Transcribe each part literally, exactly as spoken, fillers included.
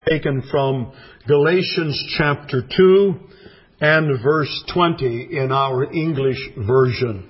Taken from Galatians chapter two and verse twenty in our English version.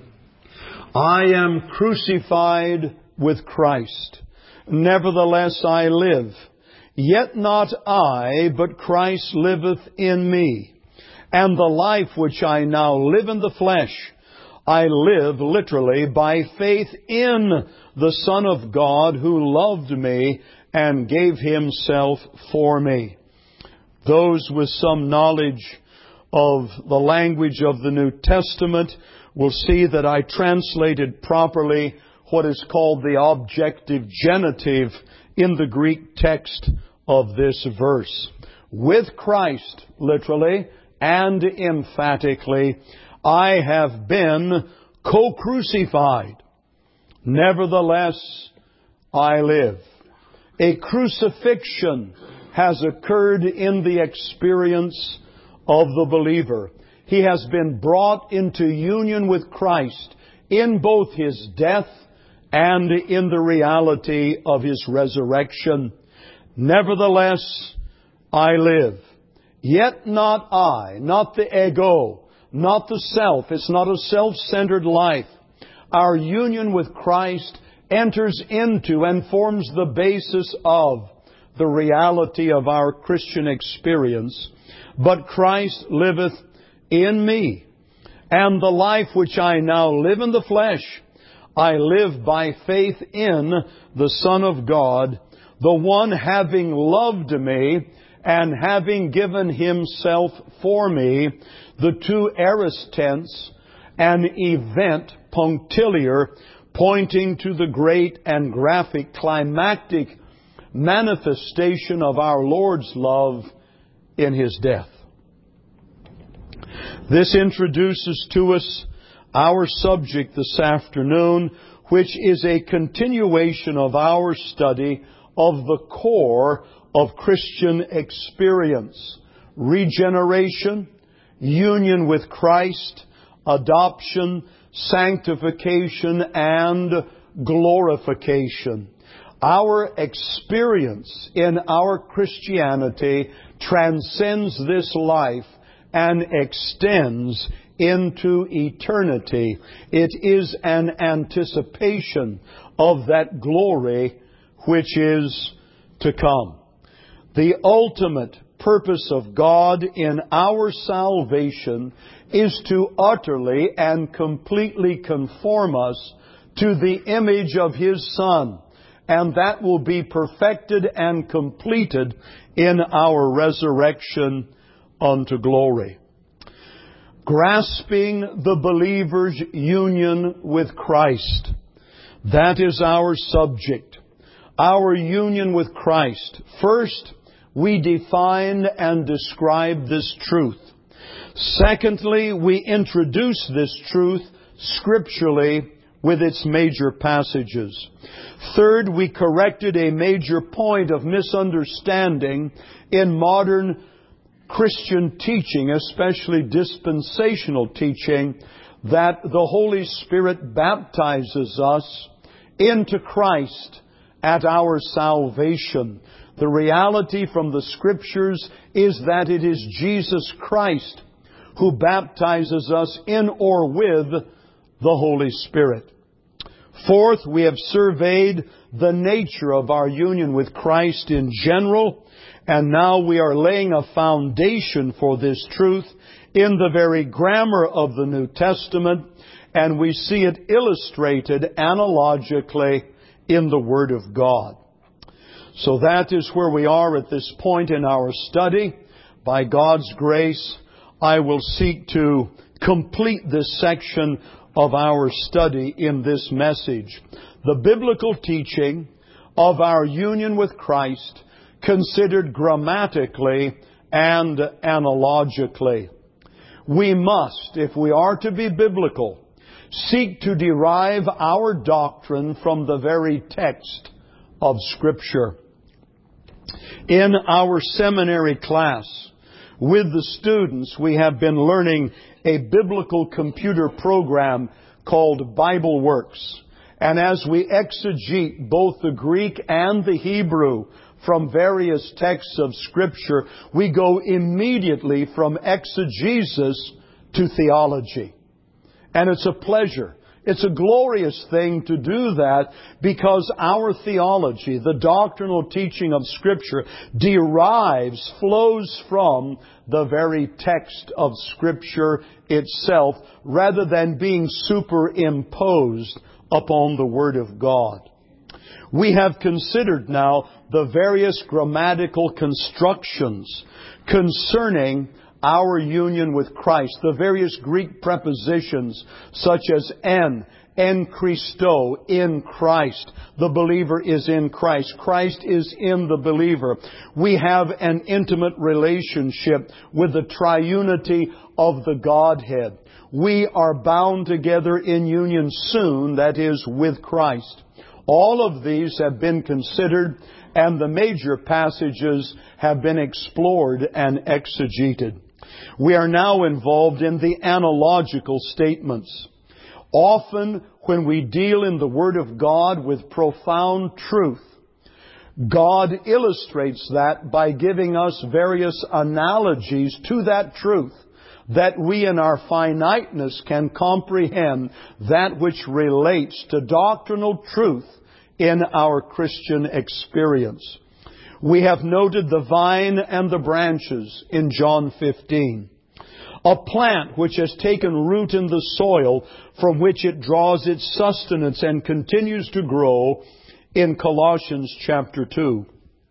I am crucified with Christ. Nevertheless I live. Yet not I, but Christ liveth in me. And the life which I now live in the flesh, I live literally by faith in the Son of God who loved me and gave Himself for me. Those with some knowledge of the language of the New Testament will see that I translated properly what is called the objective genitive in the Greek text of this verse. With Christ, literally and emphatically, I have been co-crucified. Nevertheless, I live. A crucifixion has occurred in the experience of the believer. He has been brought into union with Christ in both His death and in the reality of His resurrection. Nevertheless, I live. Yet not I, not the ego, not the self. It's not a self-centered life. Our union with Christ enters into and forms the basis of the reality of our Christian experience. But Christ liveth in me. And the life which I now live in the flesh, I live by faith in the Son of God, the one having loved me and having given Himself for me, the two aorist tense, an event punctiliar, pointing to the great and graphic climactic manifestation of our Lord's love in His death. This introduces to us our subject this afternoon, which is a continuation of our study of the core of Christian experience: regeneration, union with Christ, adoption, sanctification, and glorification. Our experience in our Christianity transcends this life and extends into eternity. It is an anticipation of that glory which is to come. The ultimate purpose of God in our salvation is to utterly and completely conform us to the image of His Son. And that will be perfected and completed in our resurrection unto glory. Grasping the believer's union with Christ. That is our subject. Our union with Christ. First, we define and describe this truth. Secondly, we introduce this truth scripturally with its major passages. Third, we corrected a major point of misunderstanding in modern Christian teaching, especially dispensational teaching, that the Holy Spirit baptizes us into Christ at our salvation. The reality from the Scriptures is that it is Jesus Christ who baptizes us in or with the Holy Spirit. Fourth, we have surveyed the nature of our union with Christ in general, and now we are laying a foundation for this truth in the very grammar of the New Testament, and we see it illustrated analogically in the Word of God. So that is where we are at this point in our study. By God's grace, I will seek to complete this section of our study in this message. The biblical teaching of our union with Christ considered grammatically and analogically. We must, if we are to be biblical, seek to derive our doctrine from the very text of Scripture. In our seminary class, with the students, we have been learning a biblical computer program called BibleWorks. And as we exegete both the Greek and the Hebrew from various texts of Scripture, we go immediately from exegesis to theology. And it's a pleasure. It's a glorious thing to do that because our theology, the doctrinal teaching of Scripture, derives, flows from the very text of Scripture itself rather than being superimposed upon the Word of God. We have considered now the various grammatical constructions concerning our union with Christ, the various Greek prepositions such as en, en Christo, in Christ. The believer is in Christ. Christ is in the believer. We have an intimate relationship with the triunity of the Godhead. We are bound together in union soon, that is, with Christ. All of these have been considered, and the major passages have been explored and exegeted. We are now involved in the analogical statements. Often, when we deal in the Word of God with profound truth, God illustrates that by giving us various analogies to that truth, that we in our finiteness can comprehend that which relates to doctrinal truth in our Christian experience. We have noted the vine and the branches in John fifteen. A plant which has taken root in the soil from which it draws its sustenance and continues to grow in Colossians chapter two.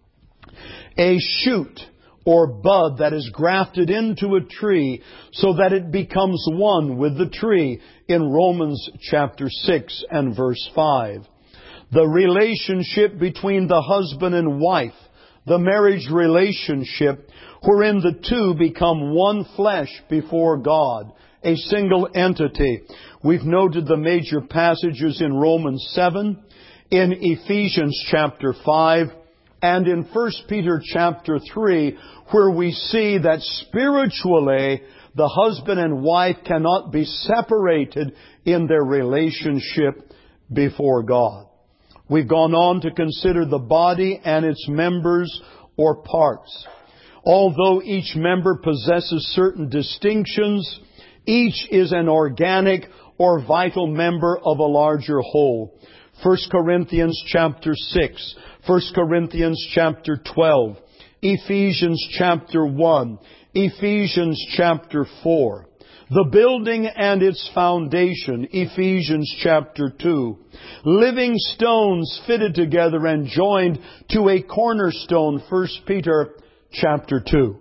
A shoot or bud that is grafted into a tree so that it becomes one with the tree in Romans chapter six and verse five. The relationship between the husband and wife, the marriage relationship, wherein the two become one flesh before God, a single entity. We've noted the major passages in Romans seven, in Ephesians chapter five, and in First Peter chapter three, where we see that spiritually the husband and wife cannot be separated in their relationship before God. We've gone on to consider the body and its members or parts. Although each member possesses certain distinctions, each is an organic or vital member of a larger whole. First Corinthians chapter six, First Corinthians chapter twelve, Ephesians chapter one, Ephesians chapter four. The building and its foundation, Ephesians chapter two. Living stones fitted together and joined to a cornerstone, First Peter chapter two.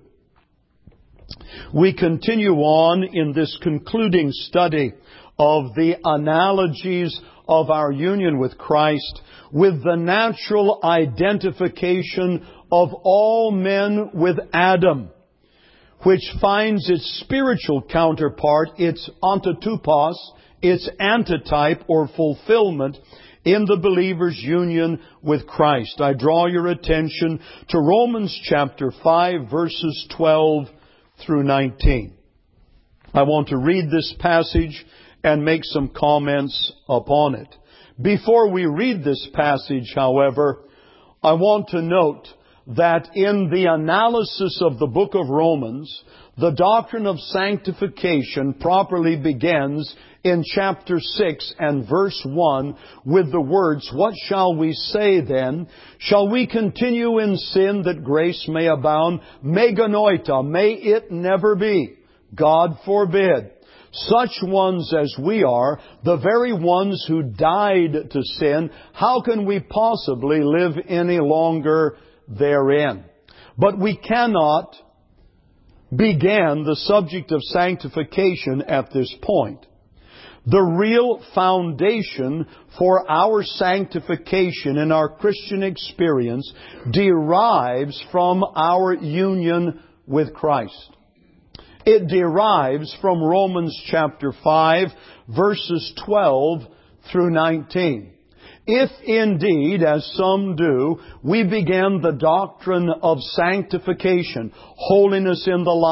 We continue on in this concluding study of the analogies of our union with Christ with the natural identification of all men with Adam, which finds its spiritual counterpart, its ontotupos, its antitype or fulfillment in the believer's union with Christ. I draw your attention to Romans chapter five, verses twelve through nineteen. I want to read this passage and make some comments upon it. Before we read this passage, however, I want to note that in the analysis of the book of Romans, the doctrine of sanctification properly begins in chapter six and verse one with the words, "What shall we say then? Shall we continue in sin that grace may abound? Meganoita, may it never be. God forbid. Such ones as we are, the very ones who died to sin, how can we possibly live any longer therein?" But we cannot begin the subject of sanctification at this point. The real foundation for our sanctification in our Christian experience derives from our union with Christ. It derives from Romans chapter five, verses twelve through nineteen. If indeed, as some do, we begin the doctrine of sanctification, holiness in the life,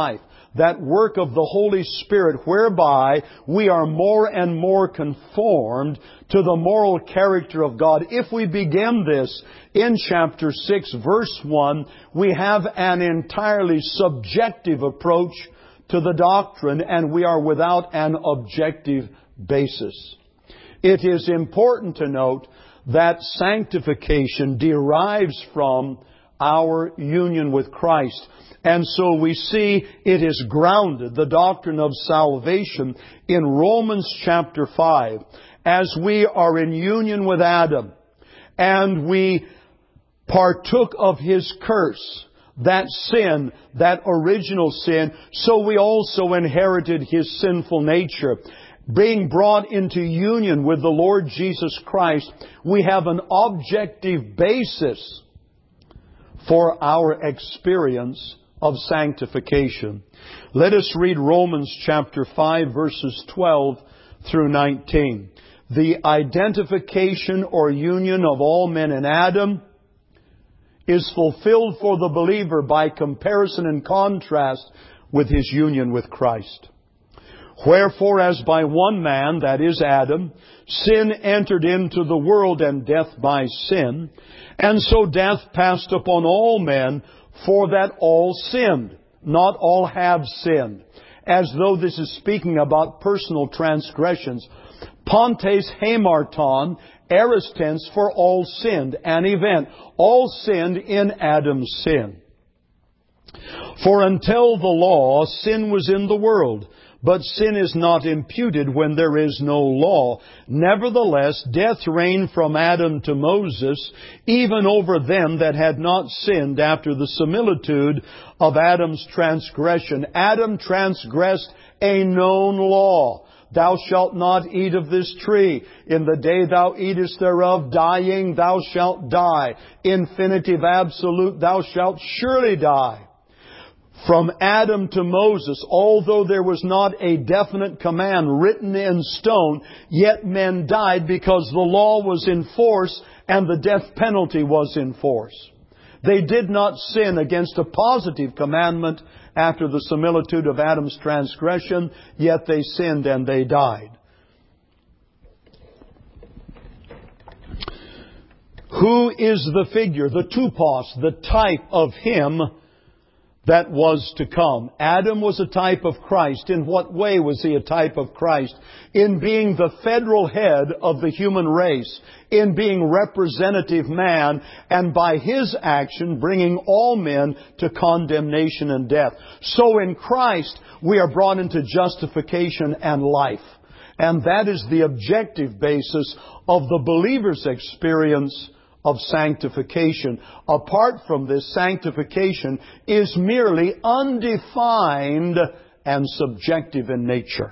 that work of the Holy Spirit whereby we are more and more conformed to the moral character of God. If we begin this in chapter six, verse one, we have an entirely subjective approach to the doctrine, and we are without an objective basis. It is important to note that sanctification derives from our union with Christ. And so we see it is grounded, the doctrine of salvation, in Romans chapter five. As we are in union with Adam, and we partook of his curse, that sin, that original sin, so we also inherited his sinful nature. Being brought into union with the Lord Jesus Christ, we have an objective basis for our experience of sanctification. Let us read Romans chapter five, verses twelve through nineteen. The identification or union of all men in Adam is fulfilled for the believer by comparison and contrast with his union with Christ. Wherefore, as by one man, that is Adam, sin entered into the world, and death by sin, and so death passed upon all men, for that all sinned. Not all have sinned. As though this is speaking about personal transgressions. Pontes hamarton, aorist tense, for all sinned, an event. All sinned in Adam's sin. For until the law, sin was in the world. But sin is not imputed when there is no law. Nevertheless, death reigned from Adam to Moses, even over them that had not sinned after the similitude of Adam's transgression. Adam transgressed a known law. Thou shalt not eat of this tree. In the day thou eatest thereof, dying, thou shalt die. Infinitive absolute, thou shalt surely die. From Adam to Moses, although there was not a definite command written in stone, yet men died because the law was in force and the death penalty was in force. They did not sin against a positive commandment after the similitude of Adam's transgression, yet they sinned and they died. Who is the figure, the tupos, the type of Him that was to come? Adam was a type of Christ. In what way was he a type of Christ? In being the federal head of the human race, in being representative man, and by his action bringing all men to condemnation and death. So in Christ we are brought into justification and life. And that is the objective basis of the believer's experience of sanctification. Apart from this, sanctification is merely undefined and subjective in nature.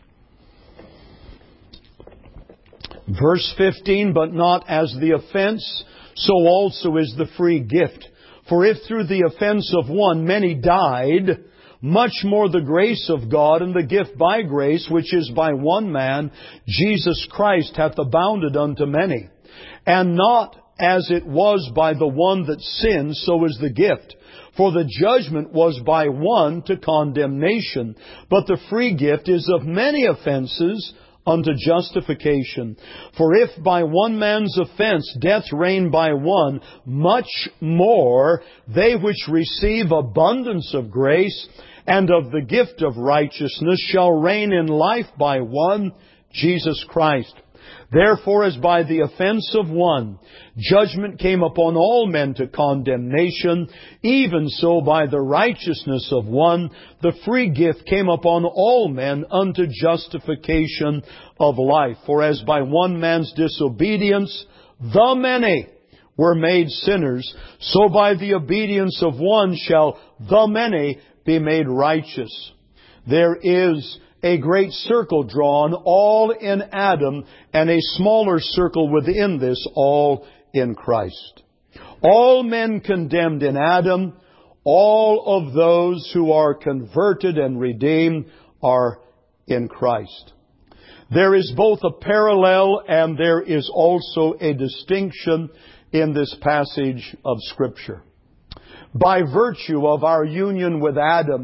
Verse fifteen, but not as the offense, so also is the free gift. For if through the offense of one many died, much more the grace of God and the gift by grace, which is by one man, Jesus Christ, hath abounded unto many. And not as it was by the one that sinned, so is the gift. For the judgment was by one to condemnation, but the free gift is of many offenses unto justification. For if by one man's offense death reigned by one, much more they which receive abundance of grace and of the gift of righteousness shall reign in life by one, Jesus Christ. Therefore, as by the offense of one, judgment came upon all men to condemnation, even so by the righteousness of one, the free gift came upon all men unto justification of life. For as by one man's disobedience, the many were made sinners, so by the obedience of one shall the many be made righteous. There is a great circle drawn, all in Adam, and a smaller circle within this, all in Christ. All men condemned in Adam, all of those who are converted and redeemed are in Christ. There is both a parallel and there is also a distinction in this passage of Scripture. By virtue of our union with Adam,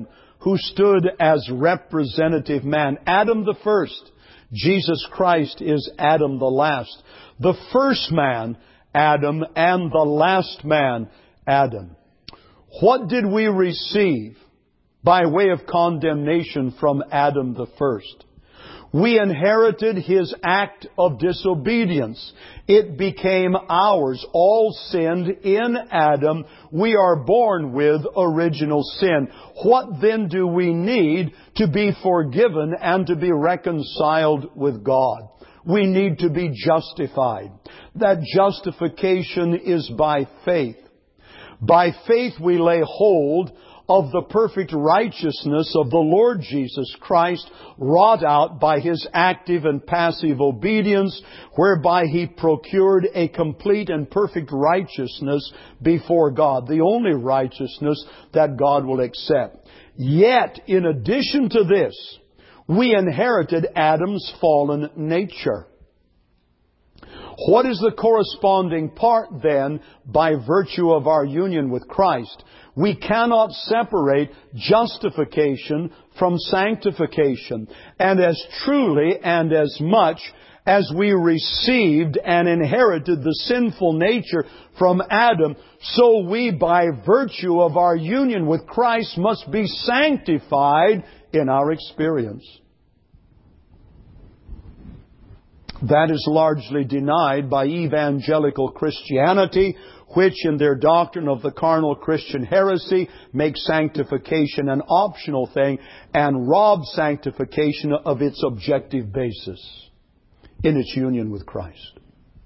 who stood as representative man. Adam the first. Jesus Christ is Adam the last. The first man, Adam, and the last man, Adam. What did we receive by way of condemnation from Adam the first? We inherited his act of disobedience. It became ours. All sinned in Adam. We are born with original sin. What then do we need to be forgiven and to be reconciled with God? We need to be justified. That justification is by faith. By faith we lay hold of the perfect righteousness of the Lord Jesus Christ, wrought out by His active and passive obedience, whereby He procured a complete and perfect righteousness before God, the only righteousness that God will accept. Yet, in addition to this, we inherited Adam's fallen nature. What is the corresponding part then by virtue of our union with Christ? We cannot separate justification from sanctification. And as truly and as much as we received and inherited the sinful nature from Adam, so we, by virtue of our union with Christ, must be sanctified in our experience. That is largely denied by evangelical Christianity, which in their doctrine of the carnal Christian heresy makes sanctification an optional thing and robs sanctification of its objective basis in its union with Christ.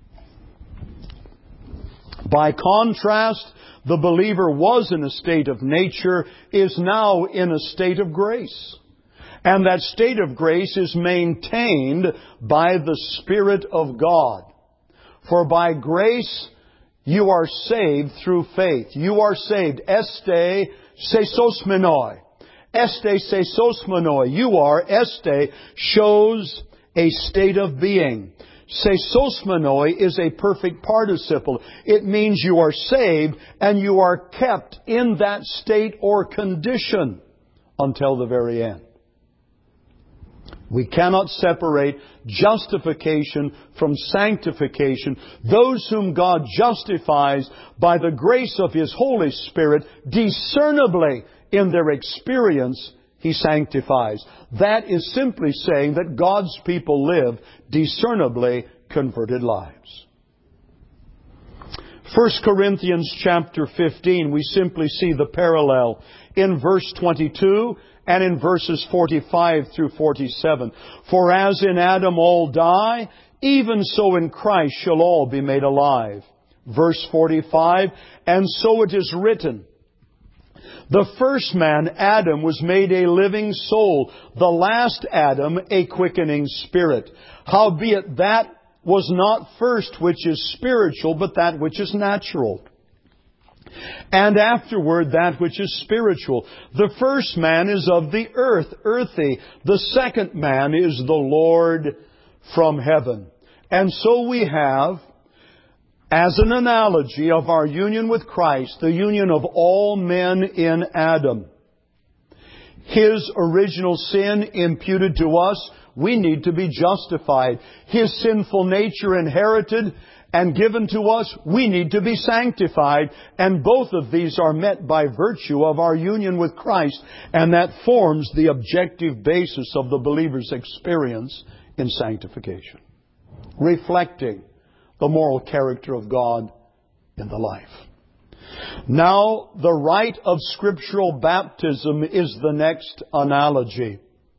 By contrast, the believer was in a state of nature, is now in a state of grace. And that state of grace is maintained by the Spirit of God. For by grace you are saved through faith. You are saved. Este sesosmenoi. Este sesosmenoi. You are. Este shows a state of being. Sesosmenoi is a perfect participle. It means you are saved and you are kept in that state or condition until the very end. We cannot separate justification from sanctification. Those whom God justifies by the grace of His Holy Spirit, discernibly in their experience, He sanctifies. That is simply saying that God's people live discernibly converted lives. First Corinthians chapter fifteen, we simply see the parallel in verse twenty-two and in verses forty-five through forty-seven. For as in Adam all die, even so in Christ shall all be made alive. Verse forty-five, and so it is written, the first man, Adam, was made a living soul. The last Adam, a quickening spirit. Howbeit that was not first which is spiritual, but that which is natural. And afterward that which is spiritual. The first man is of the earth, earthy. The second man is the Lord from heaven. And so we have, as an analogy of our union with Christ, the union of all men in Adam. His original sin imputed to us, we need to be justified. His sinful nature inherited and given to us, we need to be sanctified. And both of these are met by virtue of our union with Christ. And that forms the objective basis of the believer's experience in sanctification. Reflecting the moral character of God in the life. Now, the rite of scriptural baptism is the next analogy.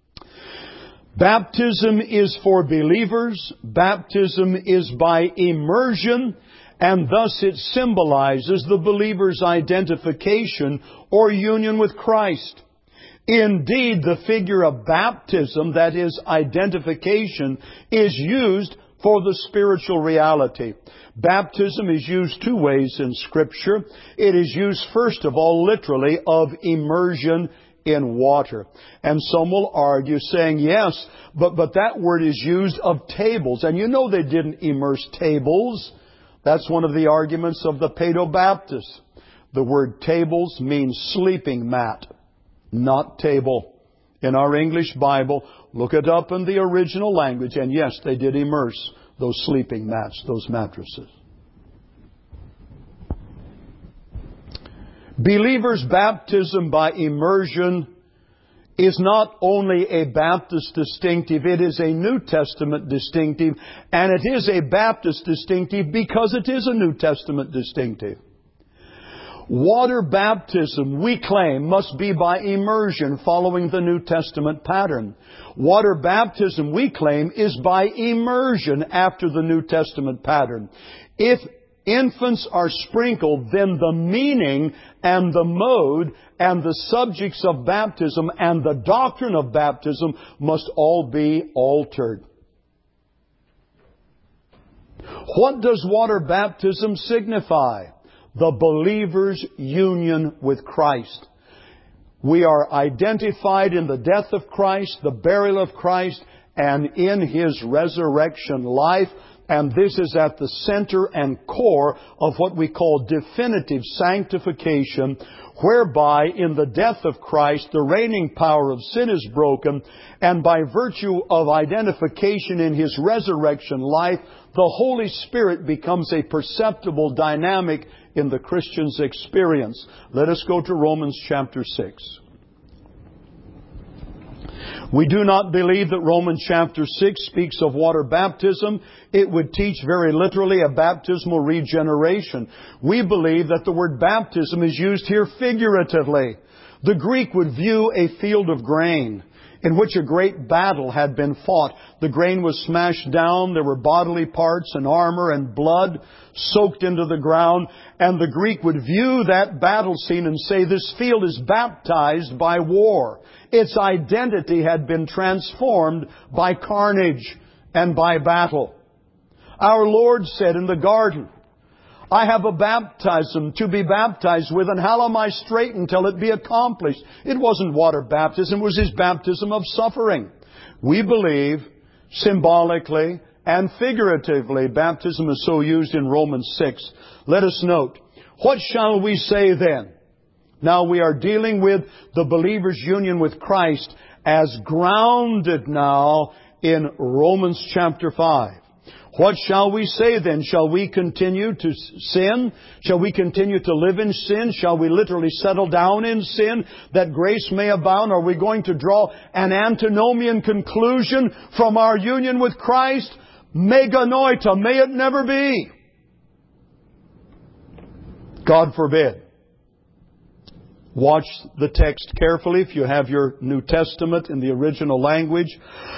Baptism is for believers. Baptism is by immersion, and thus it symbolizes the believer's identification or union with Christ. Indeed, the figure of baptism, that is, identification, is used for the spiritual reality. Baptism is used two ways in Scripture. It is used, first of all, literally, of immersion in water. And some will argue saying, yes, but, but that word is used of tables. And you know they didn't immerse tables. That's one of the arguments of the Paedo-Baptists. The word tables means sleeping mat. not table. In our English Bible, look it up in the original language, and yes, they did immerse those sleeping mats, those mattresses. Believers' baptism by immersion is not only a Baptist distinctive, it is a New Testament distinctive, and it is a Baptist distinctive because it is a New Testament distinctive. Water baptism, we claim, must be by immersion following the New Testament pattern. Water baptism, we claim, is by immersion after the New Testament pattern. If infants are sprinkled, then the meaning and the mode and the subjects of baptism and the doctrine of baptism must all be altered. What does water baptism signify? The believer's union with Christ. We are identified in the death of Christ, the burial of Christ, and in His resurrection life. And this is at the center and core of what we call definitive sanctification, whereby in the death of Christ the reigning power of sin is broken, and by virtue of identification in His resurrection life, the Holy Spirit becomes a perceptible dynamic in the Christian's experience. Let us go to Romans chapter six. We do not believe that Romans chapter six speaks of water baptism. It would teach very literally a baptismal regeneration. We believe that the word baptism is used here figuratively. The Greek would view a field of grain in which a great battle had been fought. The grain was smashed down. There were bodily parts and armor and blood soaked into the ground. And the Greek would view that battle scene and say, this field is baptized by war. Its identity had been transformed by carnage and by battle. Our Lord said in the garden, I have a baptism to be baptized with, and how am I straight until it be accomplished? It wasn't water baptism, it was His baptism of suffering. We believe, symbolically and figuratively, baptism is so used in Romans six. Let us note, what shall we say then? Now we are dealing with the believer's union with Christ as grounded now in Romans chapter five. What shall we say then? Shall we continue to sin? Shall we continue to live in sin? Shall we literally settle down in sin that grace may abound? Are we going to draw an antinomian conclusion from our union with Christ? Meganoita, may it never be. God forbid. Watch the text carefully if you have your New Testament in the original language.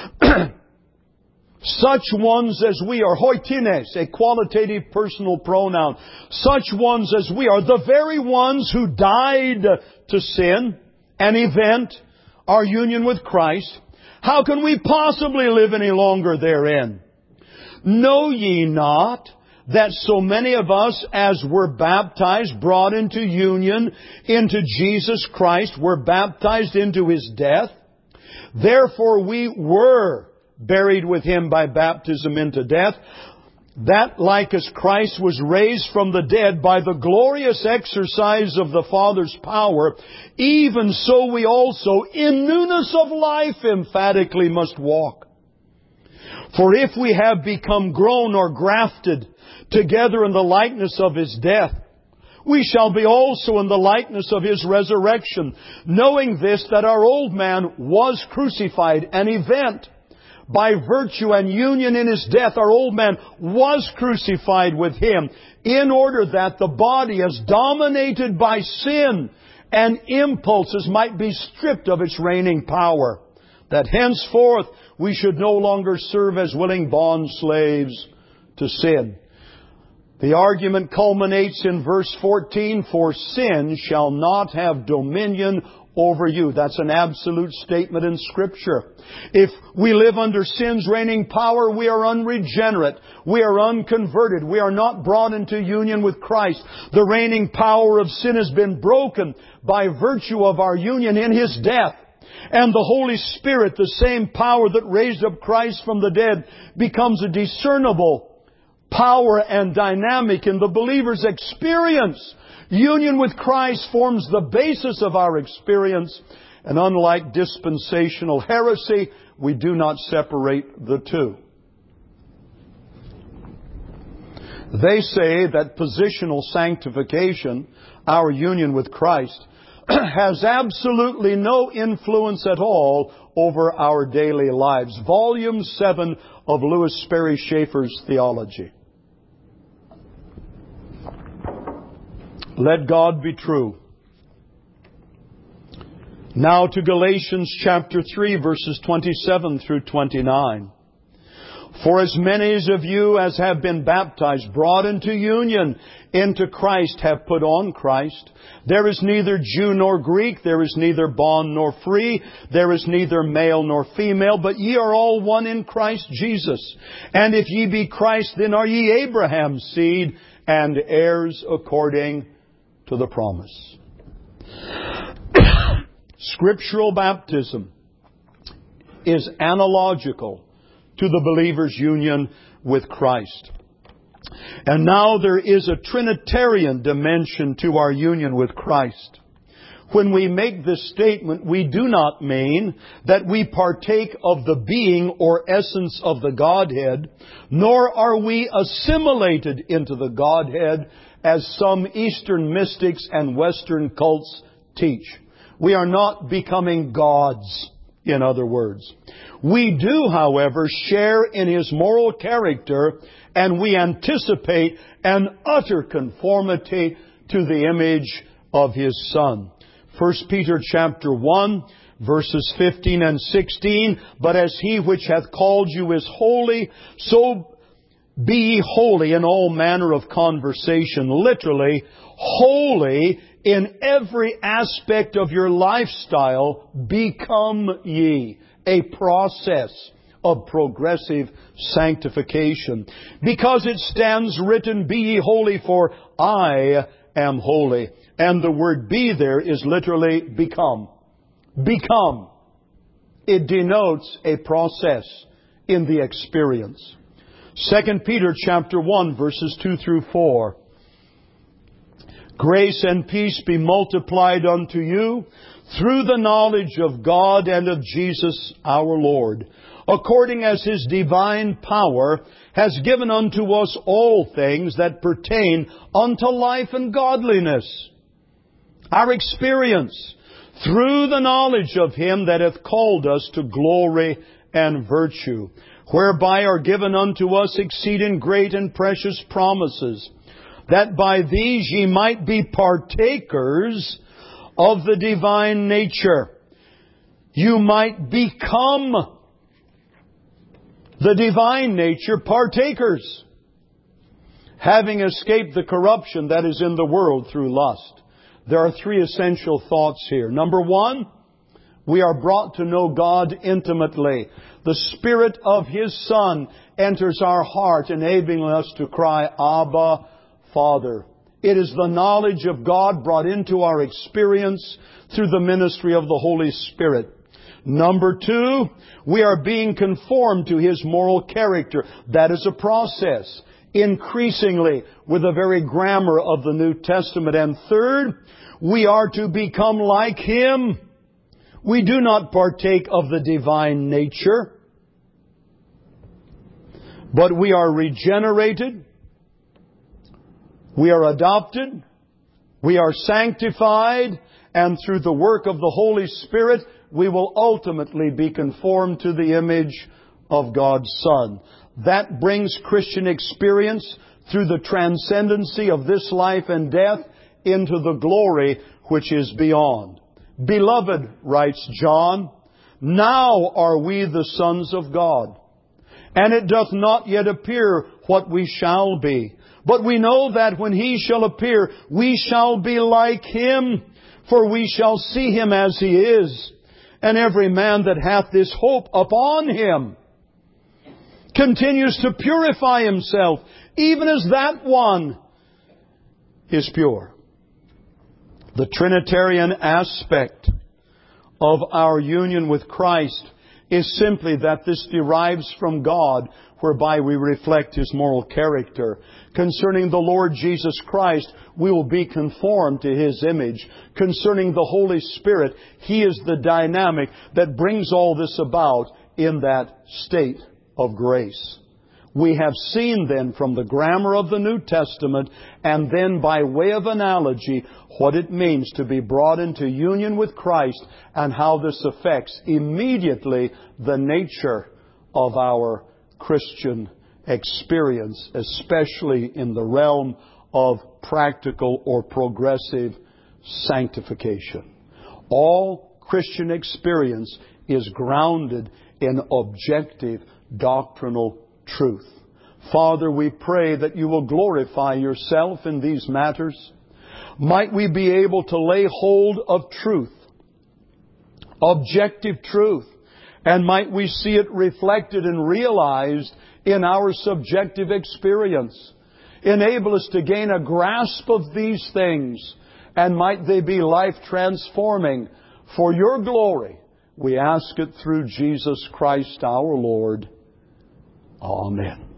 Such ones as we are, hoitines, a qualitative personal pronoun. Such ones as we are, the very ones who died to sin, an event, our union with Christ. How can we possibly live any longer therein? Know ye not that so many of us as were baptized, brought into union into Jesus Christ, were baptized into His death? Therefore we were buried with Him by baptism into death, that like as Christ was raised from the dead by the glorious exercise of the Father's power, even so we also in newness of life emphatically must walk. For if we have become grown or grafted together in the likeness of His death, we shall be also in the likeness of His resurrection, knowing this, that our old man was crucified, an event. By virtue and union in His death, our old man was crucified with Him, in order that the body, as dominated by sin and impulses, might be stripped of its reigning power, that henceforth we should no longer serve as willing bond slaves to sin. The argument culminates in verse fourteen, for sin shall not have dominion over you. That's an absolute statement in Scripture. If we live under sin's reigning power, we are unregenerate. We are unconverted. We are not brought into union with Christ. The reigning power of sin has been broken by virtue of our union in His death. And the Holy Spirit, the same power that raised up Christ from the dead, becomes a discernible power and dynamic in the believer's experience. Union with Christ forms the basis of our experience, And unlike dispensational heresy, we do not separate the two. They say that positional sanctification, our union with Christ, has absolutely no influence at all over our daily lives. Volume seven of Lewis Sperry Chafer's Theology. Let God be true. Now to Galatians chapter three, verses twenty-seven through twenty-nine. For as many of you as have been baptized, brought into union into Christ, have put on Christ. There is neither Jew nor Greek, there is neither bond nor free, there is neither male nor female, but ye are all one in Christ Jesus. And if ye be Christ, then are ye Abraham's seed, and heirs according to the promise. Scriptural baptism is analogical to the believer's union with Christ. And now there is a Trinitarian dimension to our union with Christ. When we make this statement, we do not mean that we partake of the being or essence of the Godhead, nor are we assimilated into the Godhead as some Eastern mystics and Western cults teach. We are not becoming gods, in other words. We do, however, share in His moral character, and we anticipate an utter conformity to the image of His Son. First Peter chapter one, verses fifteen and sixteen. But as He which hath called you is holy, so be ye holy in all manner of conversation. Literally, holy in every aspect of your lifestyle, become ye. A process of progressive sanctification. Because it stands written, be ye holy, for I am holy. And the word be there is literally become. Become. It denotes a process in the experience. Second Peter chapter one, verses two through four. Grace and peace be multiplied unto you through the knowledge of God and of Jesus our Lord, according as His divine power has given unto us all things that pertain unto life and godliness. Our experience through the knowledge of Him that hath called us to glory and virtue, whereby are given unto us exceeding great and precious promises, that by these ye might be partakers of the divine nature. You might become the divine nature partakers, having escaped the corruption that is in the world through lust. There are three essential thoughts here. Number one, we are brought to know God intimately. The Spirit of His Son enters our heart, enabling us to cry, Abba, Father. It is the knowledge of God brought into our experience through the ministry of the Holy Spirit. Number two, we are being conformed to His moral character. That is a process, increasingly with the very grammar of the New Testament. And third, we are to become like Him. We do not partake of the divine nature, but we are regenerated. We are adopted, we are sanctified, and through the work of the Holy Spirit, we will ultimately be conformed to the image of God's Son. That brings Christian experience through the transcendency of this life and death into the glory which is beyond. Beloved, writes John, now are we the sons of God, and it doth not yet appear what we shall be. But we know that when He shall appear, we shall be like Him, for we shall see Him as He is. And every man that hath this hope upon Him continues to purify himself, even as that one is pure. The Trinitarian aspect of our union with Christ is simply that this derives from God, whereby we reflect His moral character. Concerning the Lord Jesus Christ, we will be conformed to His image. Concerning the Holy Spirit, He is the dynamic that brings all this about in that state of grace. We have seen then from the grammar of the New Testament, and then by way of analogy, what it means to be brought into union with Christ and how this affects immediately the nature of our Christian experience, especially in the realm of practical or progressive sanctification. All Christian experience is grounded in objective doctrinal truth. Father, we pray that You will glorify Yourself in these matters. Might we be able to lay hold of truth, objective truth, and might we see it reflected and realized in our subjective experience. Enable us to gain a grasp of these things, and might they be life transforming for Your glory. We ask it through Jesus Christ our Lord. Amen.